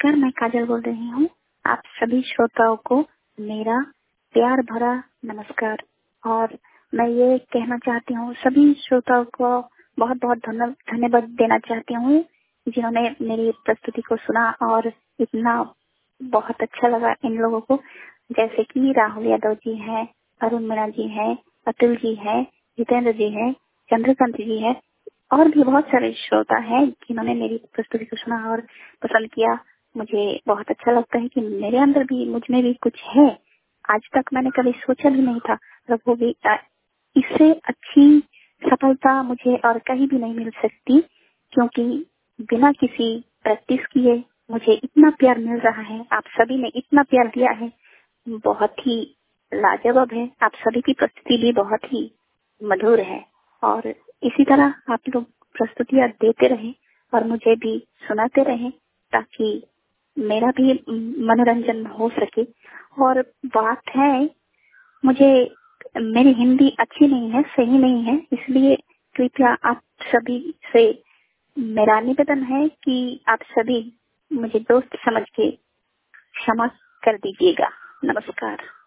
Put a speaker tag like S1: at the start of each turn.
S1: नमस्कार, मैं काजल बोल रही हूँ। आप सभी श्रोताओं को मेरा प्यार भरा नमस्कार। और मैं ये कहना चाहती हूँ, सभी श्रोताओं को बहुत बहुत धन्यवाद देना चाहती हूँ जिन्होंने मेरी प्रस्तुति को सुना और इतना बहुत अच्छा लगा इन लोगों को। जैसे कि राहुल यादव जी हैं, अरुण मीणा जी हैं, अतुल जी हैं, जितेंद्र जी हैं, चंद्रकांत जी हैं और भी बहुत सारे श्रोता हैं जिन्होंने मेरी प्रस्तुति को सुना और पसंद किया। मुझे बहुत अच्छा लगता है कि मेरे अंदर भी, मुझ में भी कुछ है। आज तक मैंने कभी सोचा भी नहीं था। प्रभु भी इससे अच्छी सफलता मुझे और कहीं भी नहीं मिल सकती, क्योंकि बिना किसी प्रैक्टिस किए मुझे इतना प्यार मिल रहा है। आप सभी ने इतना प्यार दिया है, बहुत ही लाजवाब है। आप सभी की प्रस्तुति भी बहुत ही मधुर है और इसी तरह आप लोग प्रस्तुतियां देते रहे और मुझे भी सुनाते रहे ताकि मेरा भी मनोरंजन हो सके। और बात है, मुझे मेरी हिंदी अच्छी नहीं है, सही नहीं है, इसलिए कृपया आप सभी से मेरा निवेदन है कि आप सभी मुझे दोस्त समझ के क्षमा कर दीजिएगा। नमस्कार।